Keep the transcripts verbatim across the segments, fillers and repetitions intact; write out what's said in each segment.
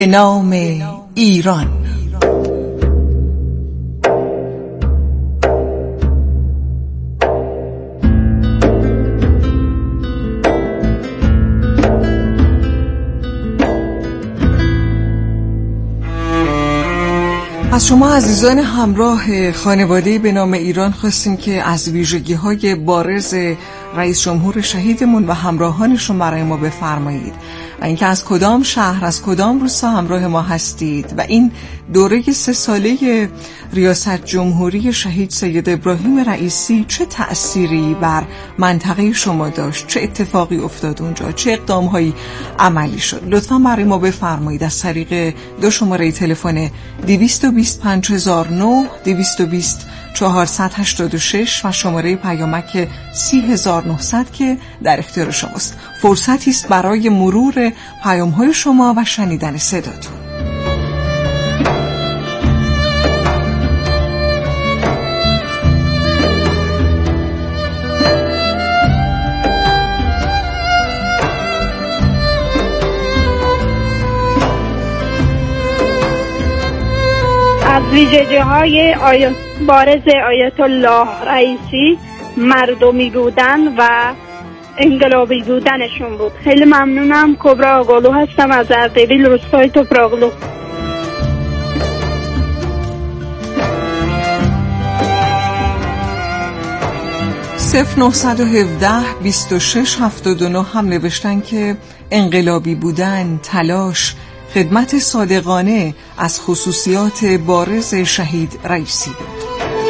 به نام ایران. از شما عزیزان همراه خانواده به نام ایران خواستیم که از ویژگی‌های بارز رئیس جمهور شهیدمون و همراهانشون برای ما بفرمایید و اینکه از کدام شهر، از کدام روستا همراه ما هستید و این دوره سه ساله ریاست جمهوری شهید سید ابراهیم رئیسی چه تأثیری بر منطقه شما داشت، چه اتفاقی افتاد اونجا، چه اقدام‌هایی عملی شد. لطفاً برای ما بفرمایید از طریق دو شماره تلفن دویست و بیست پنج هزار و نه، دویست و بیست چهارصد و هشتاد و شش و شماره پیامک سی هزار و نهصد که در اختیار شماست. فرصتی است برای مرور پیام‌های شما و شنیدن صداتون. از ویژگی‌های آیت بارز آیت الله رئیسی مردمی بودن و انقلابی بودنشون بود. خیلی ممنونم. کبرا آقالو هستم از اردبیل، روستای توپراغلو. صفر نهصد و هفده بیست و شش هفتاد و نه هم نوشتن که انقلابی بودن، تلاش، خدمت صادقانه از خصوصیات بارز شهید رئیسی بود.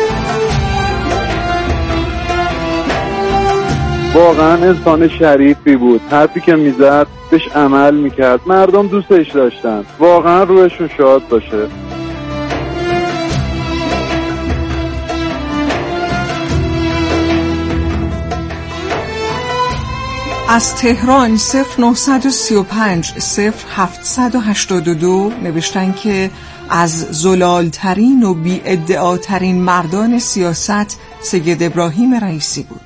واقعا انسان شریفی بود. حرفی که میزد بهش عمل میکرد. مردم دوستش داشتن. واقعا روحشون شاد باشه. از تهران صفر نهصد و سی و پنج صفر هفتصد و هشتاد و دو نوشتن که از زلالترین و بی ادعاترین مردان سیاست سید ابراهیم رئیسی بود.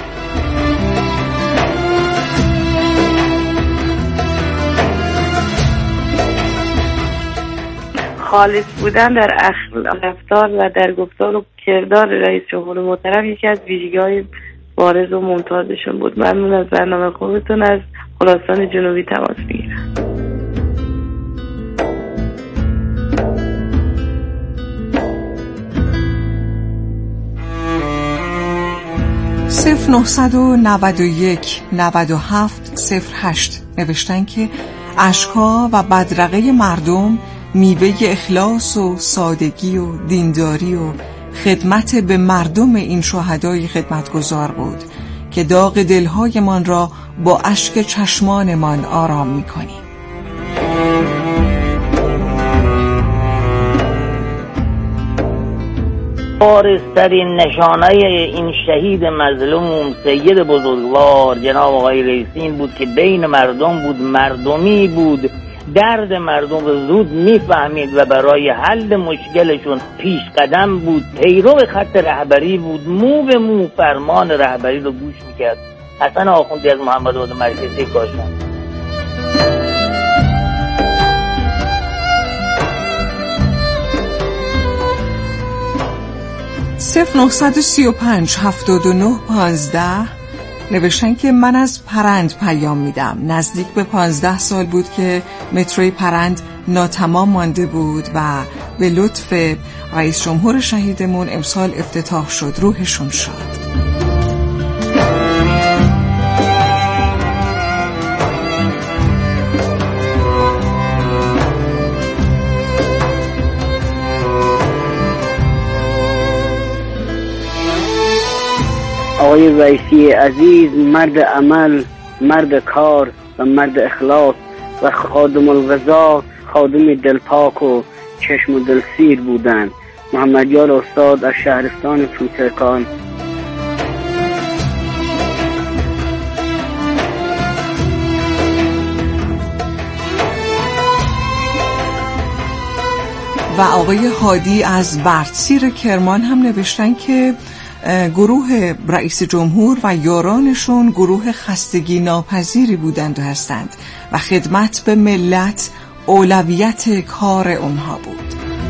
خالص بودن در اخلاق رفتار و در گفتار و کردار رئیس جمهور محترم یکی از ویژگی‌های بارز و ممتازشون بود. ممنون از برنامه خوبتون. از خراسان جنوبی تماس میگیرم. صفر نهصد و نود و یک نود و هفت صفر هشت نوشتن که اشک‌ها و بدرقه مردم میوه اخلاص و سادگی و دینداری و خدمت به مردم این شهدای خدمتگزار بود که داغ دلهایمان را با اشک چشمانمان آرام می‌کنیم. بارزترین نشانه این شهید مظلوم سید بزرگوار جناب آقای رئیسی این بود که بین مردم بود، مردمی بود، درد مردم رو زود میفهمید و برای حل مشکلشون پیش قدم بود، پیرو خط رهبری بود، مو به مو فرمان رهبری رو گوش میکرد. حسن آخوندی از محمد آباد مرکزی کاشان. صفر نهصد و سی و پنج هفتاد و نه پانزده نوشتن که من از پرند پیام میدم. نزدیک به پانزده سال بود که متروی پرند ناتمام مانده بود و به لطف رئیس جمهور شهیدمون امسال افتتاح شد. روحشون شاد. آقای رئیسی عزیز مرد عمل، مرد کار و مرد اخلاص و خادم الغذا، خادم دلپاک و چشم و دلسیر بودند. محمدیار استاد از شهرستان توترکان. و آقای هادی از بردسیر کرمان هم نوشتن که گروه رئیس جمهور و یارانشون گروه خستگی ناپذیری بودند و هستند و خدمت به ملت اولویت کار اونها بود.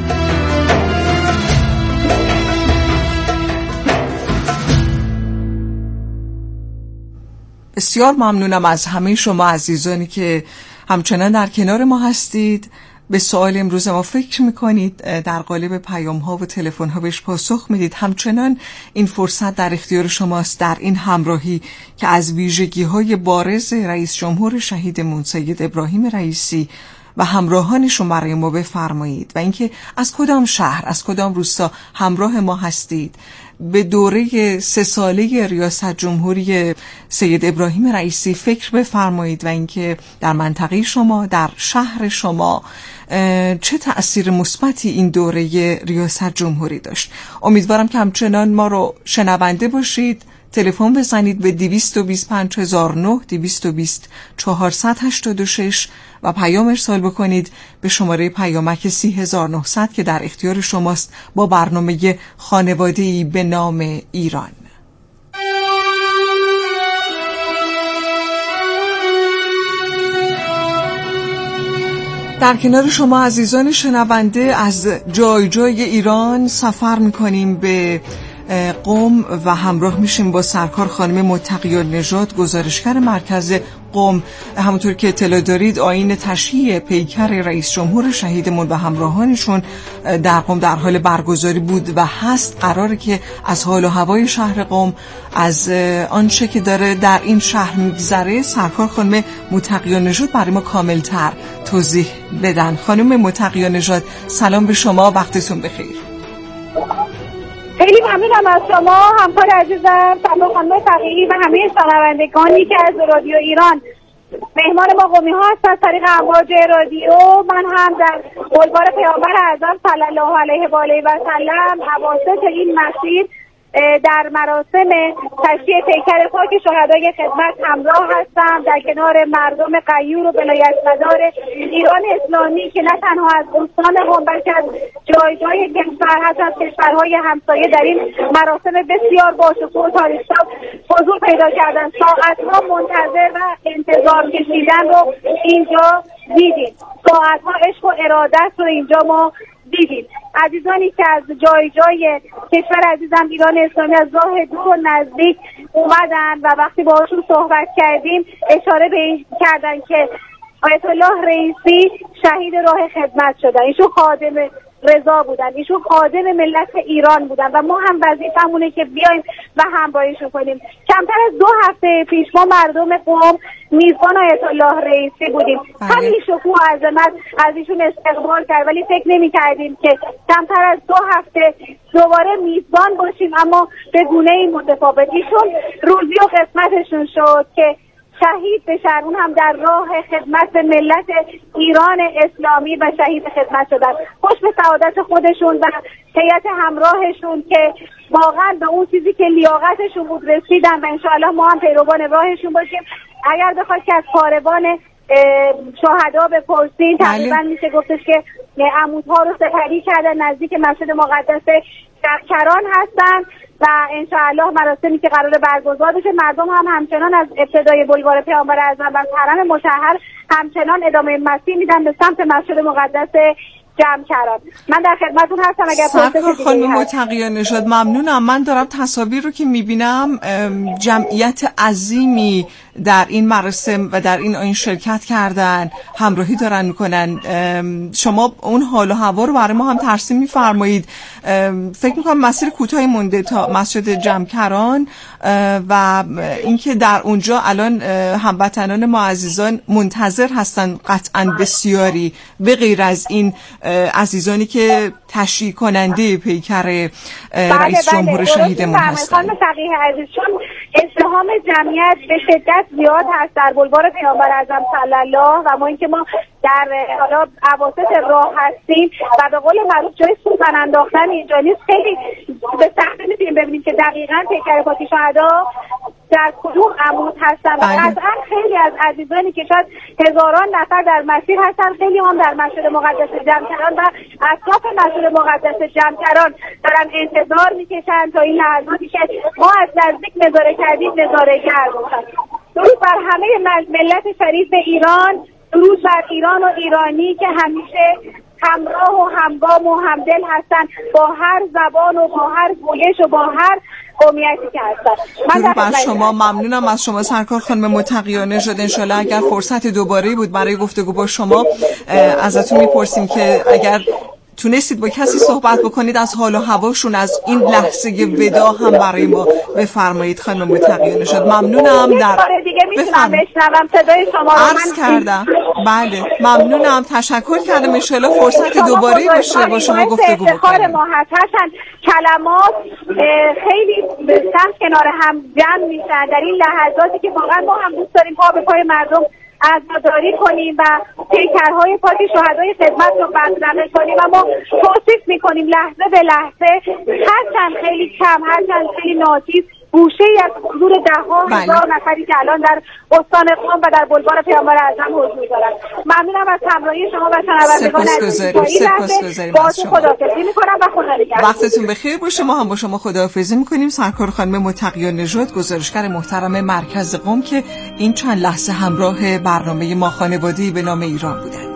بسیار ممنونم از همه شما عزیزانی که همچنان در کنار ما هستید، به سوال امروز ما فکر میکنید، در قالب پیام ها و تلفن ها بهش پاسخ میدید. همچنان این فرصت در اختیار شماست در این همراهی که از ویژگی های بارز رئیس جمهور شهیدمون سید ابراهیم رئیسی و همراهانشون برای ما بفرمایید و اینکه از کدام شهر، از کدام روستا همراه ما هستید. به دوره سه ساله ریاست جمهوری سید ابراهیم رئیسی فکر بفرمایید و اینکه در منطقه شما، در شهر شما چه تأثیر مثبتی این دوره ریاست جمهوری داشت. امیدوارم که همچنان ما رو شنونده باشید. تلفن بزنید به دویست و بیست و پنج هزار و نه، دویست و بیست چهارصد و هشتاد و شش و پیام ارسال بکنید به شماره پیامک سی هزار و نهصد که در اختیار شماست با برنامه خانواده‌ای به نام ایران. در کنار شما عزیزان شنونده از جای جای ایران سفر میکنیم به قم و همراه میشیم با سرکار خانم متقیه نژاد، گزارشگر مرکز قم. همونطور که اطلاع دارید آیین تشییع پیکر رئیس جمهور شهیدمون و همراهانشون در قم در حال برگزاری بود و هست. قراره که از حال و هوای شهر قم، از آنچه که داره در این شهر میگذره، سرکار خانم متقیه نژاد برای ما کاملتر توضیح بدن. خانم متقیه نژاد سلام به شما، وقتتون بخیر. خیلی ممنونم از شما همکار عزیزم سلام خانم فقیهی و همه شنوندگانی که از رادیو ایران مهمان ما قمی ها هست از طریق امواج رادیو. من هم در بلوار پیامبر اعظم صلی الله علیه و آله و سلم اواسط این مسیر در مراسم تشییع پیکر پاک شهدای خدمت همراه هستم، در کنار مردم غیور و ولایتمدار ایران اسلامی که نه تنها از استان قم بلکه از جای جای کشور هست، از کشورهای همسایه در این مراسم بسیار باشکوه و تاریخی حضور پیدا کردن. ساعتها منتظر و انتظار کشیدن رو اینجا دیدیم، ساعتها عشق و ارادت رو اینجا ما دیدیم. عزیزانی که از جای جای کشور عزیزم ایران اسلامی از راه دور و نزدیک اومدن و وقتی باهاشون صحبت کردیم اشاره به این کردن که آیت الله رئیسی شهید راه خدمت شدن، ایشون خادم رضا بودن، ایشون خادم ملت ایران بودن و ما هم وظیفمونه که بیایم و همراهیشون کنیم. کمتر از دو هفته پیش ما مردم قم میزبان آیت الله رئیسی بودیم. همین شکوه و عظمت از ایشون استقبال کرد، ولی فکر نمی کردیم که کمتر از دو هفته دوباره میزبان باشیم اما به گونه‌ای متفاوت. ایشون روزی و قسمتشون شد که شهید بشن، اون هم در راه خدمت ملت ایران اسلامی و شهید خدمت شدن. خوش به سعادت خودشون و هیئت همراهشون که واقعا به اون چیزی که لیاقتشون بود رسیدن و انشاءالله ما هم پیروان راهشون باشیم. اگر بخواید که از کاروان شهدا بپرسین تقریبا میشه گفتش که عمودها رو سپری کردن، نزدیک مسجد مقدس جمکران هستن و انشاءالله مراسمی که قرار برگزار بشه. مردم هم همچنان از ابتدای بلوار پیامبر اعظم و حرم مطهر همچنان ادامه مسیر میدن به سمت مسجد مقدس جمکران. من در خدمتتون هستم اگر سرکار خانم متقیه نژاد ممنونم. من دارم تصاویر رو که میبینم جمعیت عظیمی در این مراسم و در این آیین شرکت کردن، همراهی دارن میکنن. شما اون حال و هوا رو برای ما هم ترسیم میفرمایید. فکر میکنم مسیر کوتاهی مونده تا مسجد جمکران و اینکه در اونجا الان هموطنان ما عزیزان منتظر هستن قطعا بسیاری، به غیر از این عزیزانی که تشییع کننده پیکر رئیس جمهور شهیدمون هستن. خانم فقیه عزیز، چون ازدحام جمعیت به شدت زیاد هست در بلوار پیامبر اعظم صلی الله و ما اینکه ما در حالا اواسط راه هستیم و به قول معروف جای سوزن انداختن اینجا نیست، خیلی به سختی میتونیم ببینیم که دقیقاً پیکر پاک شهدا در کدوم عمود هستن و قطعا خیلی از عزیزانی که شاید هزاران نفر در مسیر هستن، خیلی هم در مسجد مقدس جمکران و اطراف مسجد مقدس جمکران دارن انتظار میکشن تا این لحظاتی که ما از نزدیک نظاره کردیم نظاره‌گر باشن. درود بر همه ملت شریف ایران درود بر ایران و ایرانی که همیشه همراه و همگام و همدل هستن با هر زبان و با هر گویش و با هر قومیتی که هستن. درود بر شما. ممنونم از شما سرکار خانم متقیانه شد. انشالله اگر فرصت دوباره بود برای گفتگو با شما ازتون میپرسیم که اگر تونستید با کسی صحبت بکنید از حال و هواشون، از این لحظه ودا هم برای ما بفرمایید. خانم متقیانه شد ممنونم. در دیگه میتونم بشنوم صدای شما رو؟ عرض کردم بله ممنونم، تشکر کردم. ان شاء الله فرصت دوباره بشه با شما گفتگو بکنیم. ما هستن کلمات خیلی سخت کنار هم جمع میشن در این لحظاتی که واقعا ما هم دوست داریم پا به پای مردم عزاداری کنیم و پیکرهای پاک شهدای خدمت رو برنامه کنیم و ما توصیف میکنیم لحظه به لحظه، هرچند خیلی کم، هرچند خیلی ناچیز، گوشه ای از حضور ده ها هزار نفری که الان در استان قم و در بلوار پیامبر اعظم حضور دارند. ممنونم از همراهی شما و شنوندگان عزیز. سپاسگزاریم از شما. خداحافظی میکنم و خدا نگهدار. وقتتون بخیر باشه. ما هم با شما خداحافظی میکنیم. سرکار خانم متقیانه ژاد، گزارشگر محترم مرکز قم که این چند لحظه همراه برنامه ما خانواده‌ای به نام ایران بودند.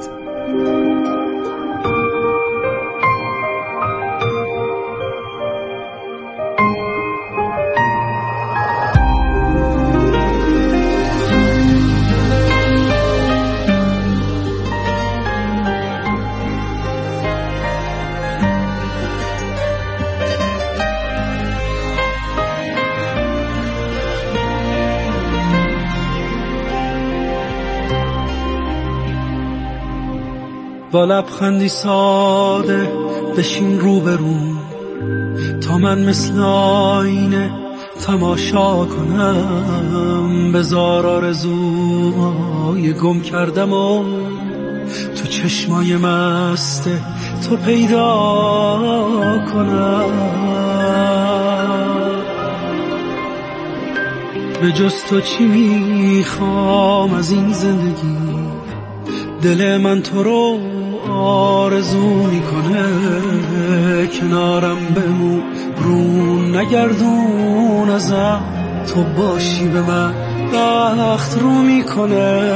با لبخندی ساده بشین روبرو تا من مثل آینه تماشا کنم، بذار آرزوهای گم کردم و تو چشمای مست تو پیدا کنم. به جز تو چی میخوام از این زندگی، دل من تو رو آرزو میکنه، کنارم بمون رو نگردون ازم، تو باشی به من بخت رو میکنه.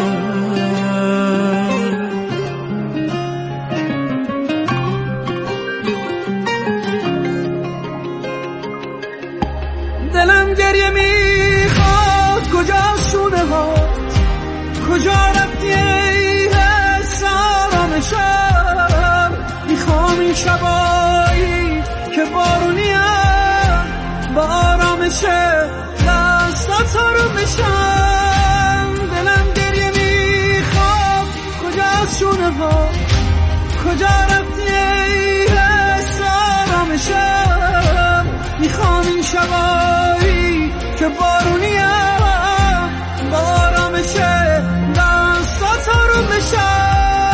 دلم گریه میخواد کجا شونه ها، کجا رفتی ای حس آرامشم، میخوام این شبایی که بارونیم با آرامشه دستات رو بشم. دلم گریه میخواد کجا از شونه ها، کجا رفتی ای حس آرامشم، میخوام این شبایی که بارونیم با آرامشه دستات رو بشم.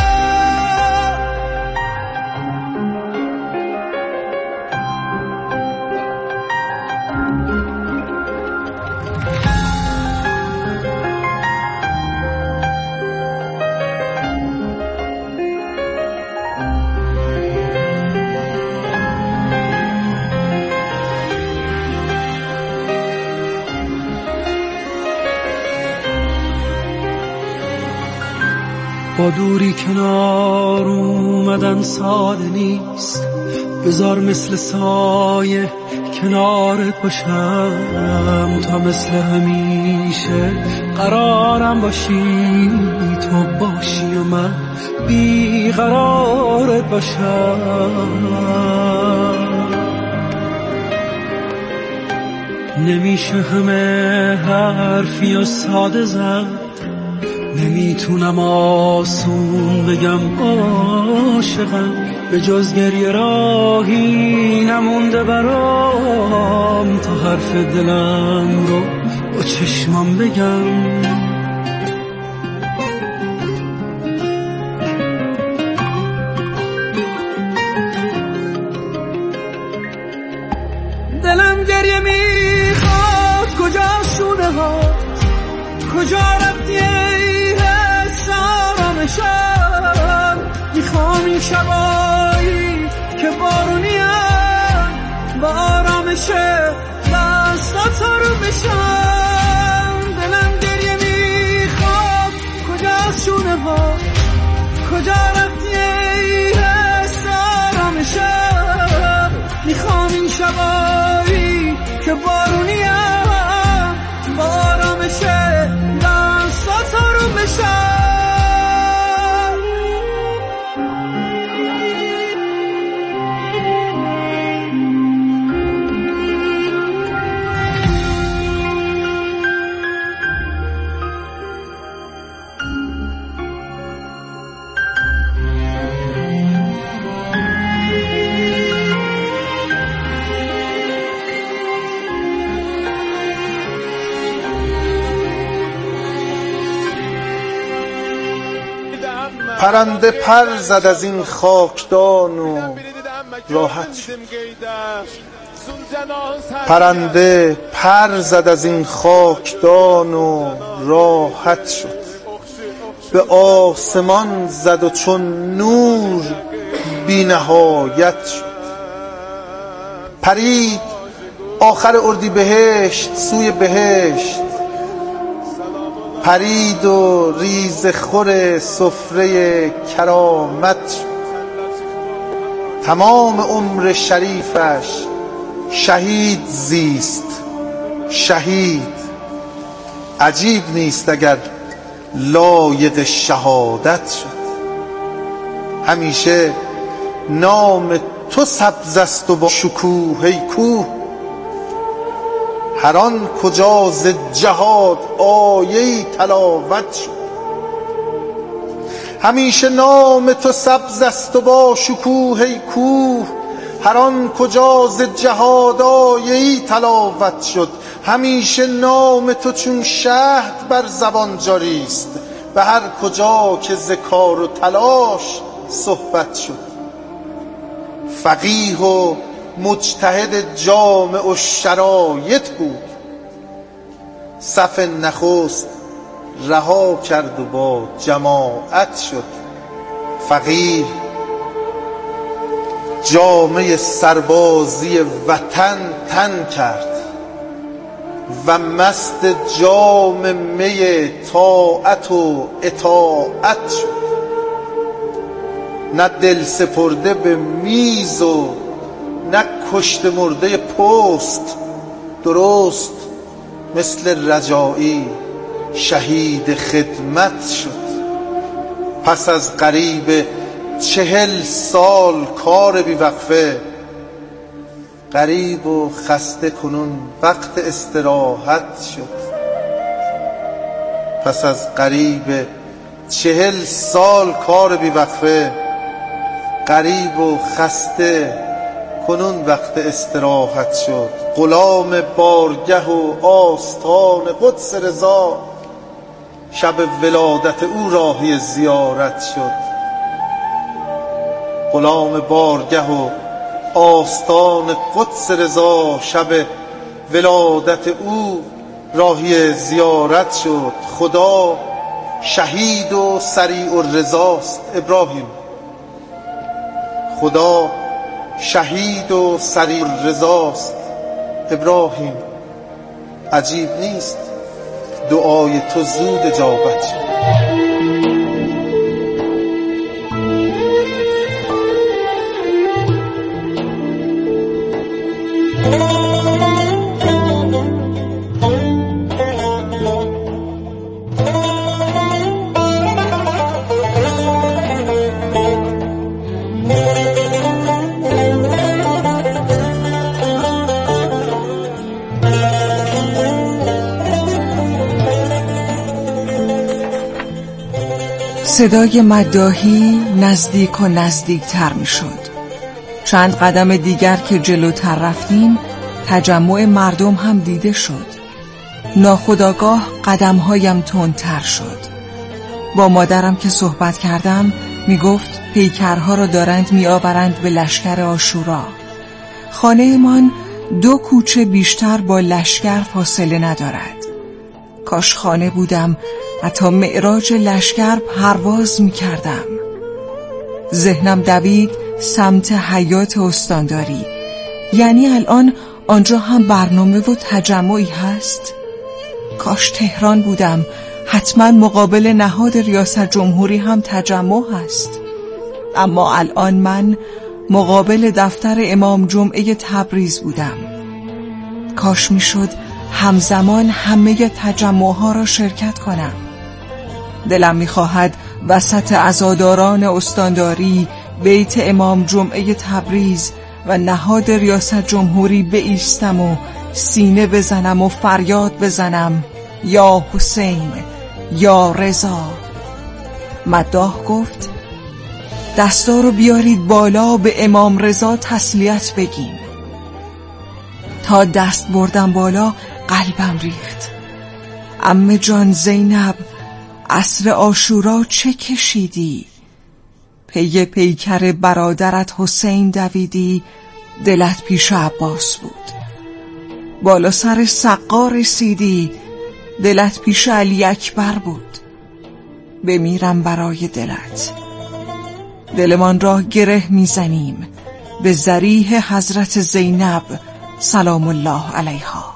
با دوری کنار اومدن ساده نیست، بذار مثل سایه کنارت باشم، تا مثل همیشه قرارم باشی، تو باشی و من بیقرارت باشم. نمیشه همه حرفی و ساده زد، نمیتونم آسون بگم عاشقم، به جز گریه راهی نمونده برام، تا حرف دلم رو با چشمم بگم. دلم گریه میخواد کجا شونه ها، کجا رفتی شم، میخوام این شبایی که بارونیم با آرامشه دستات رو بشم. دلم گریه میخواد کجا از شونه که بارونیم با آرامش دستات آروم بشم. پرنده پر زد از این خاکدان و راحت شد. پرنده پر زد از این خاکدان و راحت شد. به آسمان زد و چون نور بی نهایت شد. پرید آخر اردیبهشت سوی بهشت، پرید و ریز خور سفره کرامت شد. تمام عمر شریفش شهید زیست، شهید. عجیب نیست اگر لایق شهادت شد. همیشه نام تو سبز است و با شکوه ای کوه، هر آن کجا ز جهاد آیه‌ای تلاوت شد. همیشه نام تو سبز است و با شکوه ای کوه، هر آن کجا ز جهاد آیه‌ای تلاوت شد. همیشه نام تو چون شهد بر زبان جاری است، به هر کجا که ز کار و تلاش صحبت شد. فقیه و مجتهد جامع و شرایط بود، صف نخست رها کرد و با جماعت شد. فقیه جامه سربازی وطن تن کرد و مست جام می طاعت و اطاعت شد. نه دل سپرده به میز و نه کشته مرده پست، درست مثل رجایی شهید خدمت شد. پس از قریب چهل سال کار بیوقفه، غریب و خسته کنون وقت استراحت شد. پس از قریب چهل سال کار بیوقفه، غریب و خسته کنون وقت استراحت شد. غلام بارگه و آستان قدس رضا، شب ولادت او راهی زیارت شد. غلام بارگه و آستان قدس رضا، شب ولادت او راهی زیارت شد. خدا شهید و سریع الرضاست ابراهیم، خدا شهید و سریع الرضاست ابراهیم. عجیب نیست دعای تو زود اجابت شد. صدای مداحی نزدیک و نزدیکتر می شد. چند قدم دیگر که جلوتر رفتیم، تجمع مردم هم دیده شد. ناخودآگاه قدمهایم تندتر شد. با مادرم که صحبت کردم می گفت پیکرها را دارند می آورند به لشکر عاشورا. خانه من دو کوچه بیشتر با لشکر فاصله ندارد. کاش خانه بودم و تا معراج لشکر پرواز می کردم. ذهنم دوید سمت حیات استانداری. یعنی الان آنجا هم برنامه و تجمعی هست؟ کاش تهران بودم، حتما مقابل نهاد ریاست جمهوری هم تجمع هست. اما الان من مقابل دفتر امام جمعه تبریز بودم. کاش میشد همزمان همه تجمعها را شرکت کنم. دلم میخواهد وسط عزاداران استانداری بیت امام جمعه تبریز و نهاد ریاست جمهوری بایستم و سینه بزنم و فریاد بزنم یا حسین یا رضا. مداح گفت دستا رو بیارید بالا به امام رضا تسلیت بگیم. تا دست بردم بالا قلبم ریخت. عمه جان زینب عصر عاشورا چه کشیدی؟ پی پیکر برادرت حسین دویدی، دلت پیش عباس بود. بالا سر سقا رسیدی، دلت پیش علی اکبر بود. بمیرم برای دلت. دلمان را گره میزنیم به ضریح حضرت زینب سلام الله علیها.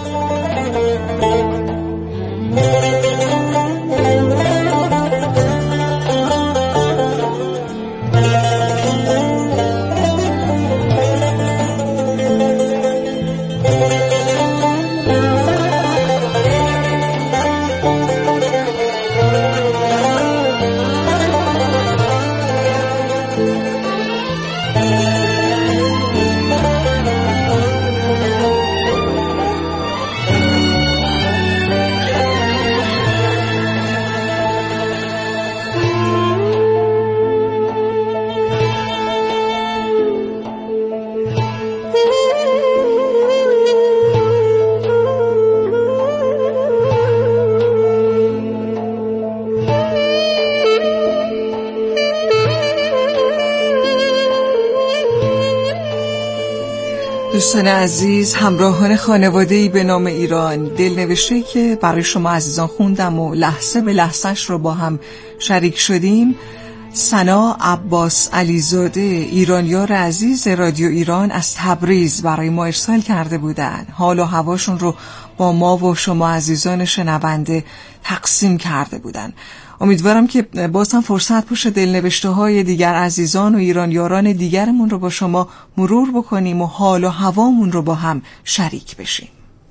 دوستان عزیز، همراهان خانواده‌ای به نام ایران، دلنوشته که برای شما عزیزان خوندم و لحظه به لحظهش رو با هم شریک شدیم. سنا عباس علیزاده، ایرانیار عزیز رادیو ایران از تبریز برای ما ارسال کرده بودن. حال و هواشون رو با ما و شما عزیزان شنونده تقسیم کرده بودن. امیدوارم که باز هم فرصت باشه دلنوشته های دیگر عزیزان و ایرانیاران دیگرمون رو با شما مرور بکنیم و حال و هوامون رو با هم شریک بشیم.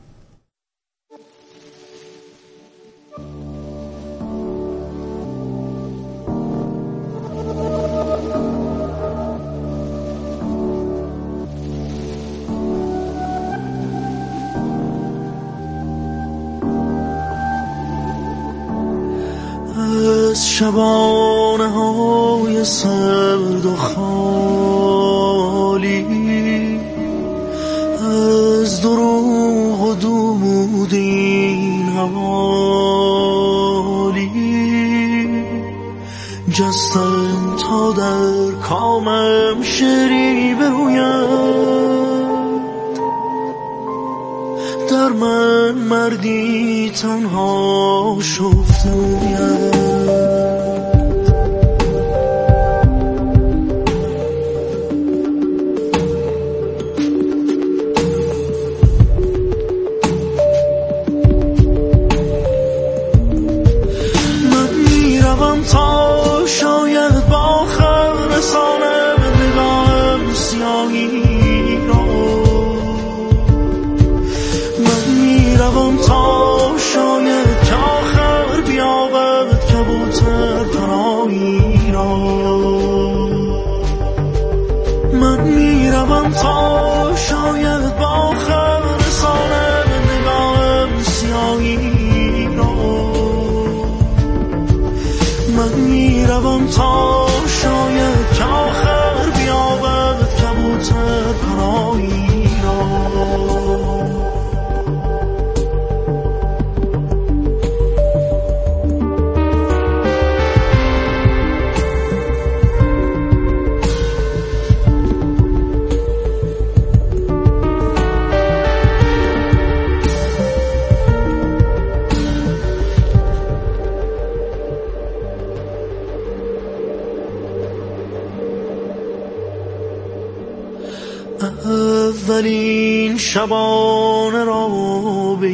از شبانه های سرد و خالی، از دروغ و دود این حوالی، جستن تا در کامم شری بروید، در من مردی تنها شفتوید. تا شاید با خم رسانم نگاهم سیاهی را، من میروم تا شاید که آخر بیابد کبوتر پرایی را، من میروم تا شاید با خم رسانم نگاهم سیاهی را، من میروم تا شاید که آخر بیابد کبوتر پرایی را. اولین شبانه را به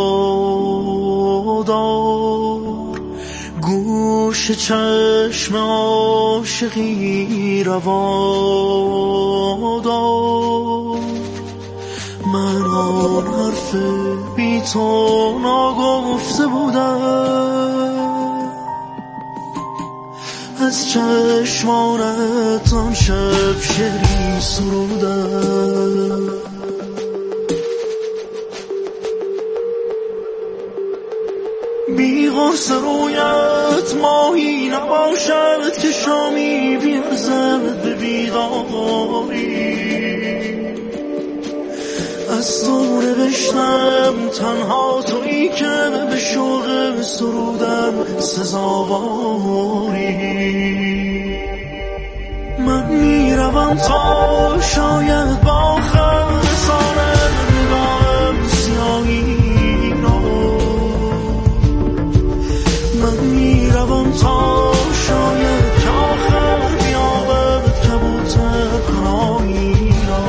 یاد آر، گوش چشم عاشقی روا دار، من هزار حرف بی تو ناگفته بودم، از چشمانت آن شب شعری سرودم. بی غرص رویت ماهی نباشد که شامی بیرزد به بیداری، از تو نوشتم تنها تویی که به شوق سرودم سزاواری. من میروم تا شاید با آخر رسانم نگاهم سیاهی را، من میروم تا شاید که آخر بیابد کبوتر پناهی را.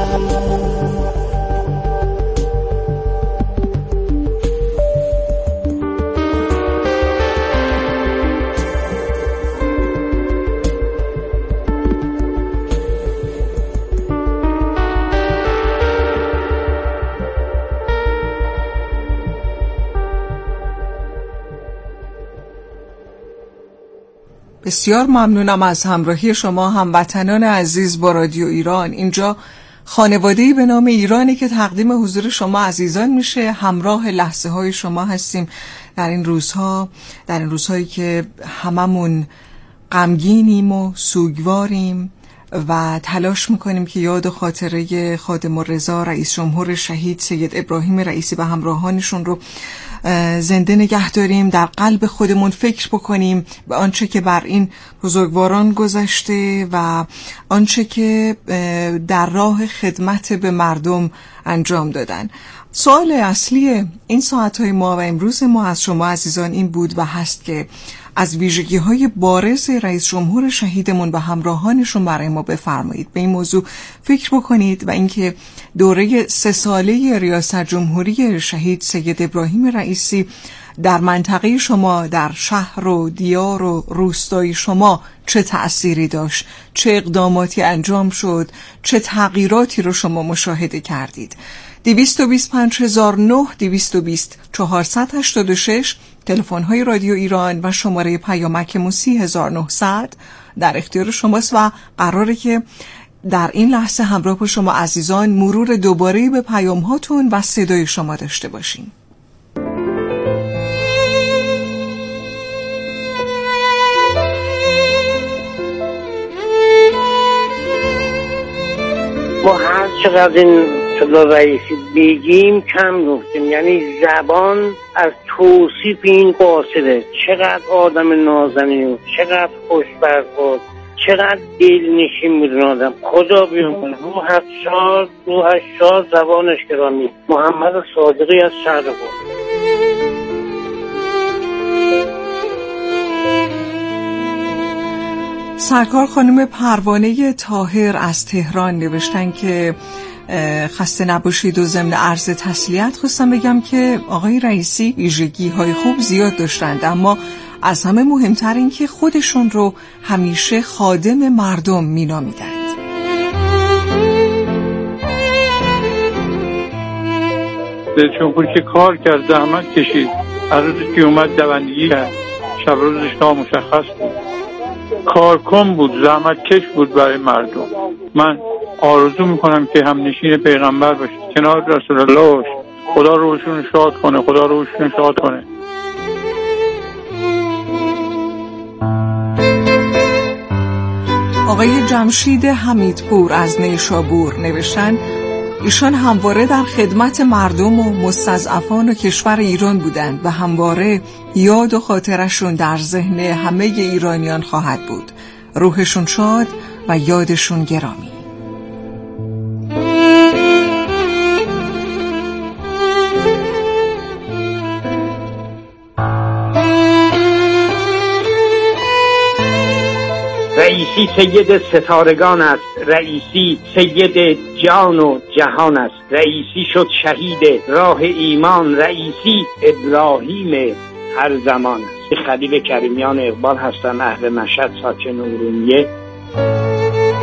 بسیار ممنونم از همراهی شما هموطنان عزیز با رادیو ایران. اینجا خانواده‌ای به نام ایرانی که تقدیم حضور شما عزیزان میشه. همراه لحظه های شما هستیم در این روزها، در این روزهایی که هممون غمگینیم و سوگواریم و تلاش میکنیم که یاد و خاطره خادم الرضا رئیس جمهور شهید سید ابراهیم رئیسی و همراهانشون رو زنده نگه داریم، در قلب خودمون فکر بکنیم به آنچه که بر این بزرگواران گذشته و آنچه که در راه خدمت به مردم انجام دادن. سوال اصلی این ساعتهای ما و امروز ما از شما عزیزان این بود و هست که از ویژگی‌های بارز رئیس جمهور شهیدمون و همراهانشون برای ما بفرمایید. به این موضوع فکر بکنید و اینکه دوره سه ساله ریاست جمهوری شهید سید ابراهیم رئیسی در منطقه شما، در شهر و دیار و روستای شما چه تأثیری داشت، چه اقداماتی انجام شد، چه تغییراتی رو شما مشاهده کردید. دویست و بیست و پنج هزار و نه، دویست و بیست چهارصد و هشتاد و شش تلفن های رادیو ایران و شماره پیامک موسی هزار و نهصد در اختیار شماست و قراره که در این لحظه همراه با شما عزیزان مرور دوباره به پیام هاتون و صدای شما داشته باشیم. ما هر چقدر این صدا رئیسی بگیم کم گفتیم، یعنی زبان از توصیف این قاصره. چقدر آدم نازنین، چقدر خوشبرخورد، چقدر دلنشین بود آدم. خدا بیامرزه، روحش شاد، روحش شاد، زبانش گرامی. محمد صادقی از شهرخور. سرکار خانم پروانه طاهر از تهران نوشتن که خسته نباشید و ضمن عرض تسلیت خواستم بگم که آقای رئیسی ویژگی های خوب زیاد داشتند، اما از همه مهمتر این که خودشون رو همیشه خادم مردم می نامیدند. چون که کار کرد، زحمت کشید، هر روزی که اومد دوندگی کرد، شب روزش نامشخص بود، کارکن بود، زحمت کش بود برای مردم. من آرزو میکنم که هم نشین پیغمبر باشه، کنار رسول الله باشه. خدا روشون شاد کنه، خدا روشون شاد کنه. آقای جمشید حمیدپور از نیشابور نوشتن ایشان همواره در خدمت مردم و مستضعفان و کشور ایران بودند و همواره یاد و خاطرشون در ذهن همه ایرانیان خواهد بود. روحشون شاد و یادشون گرامی. رئیسی سید ستارگان است، رئیسی سید جان و جهان است، رئیسی شد شهید راه ایمان، رئیسی ابراهیم هر زمان است. خلیل کریمیان اقبال هستن، اهل مشهد، ساکن ارومیه.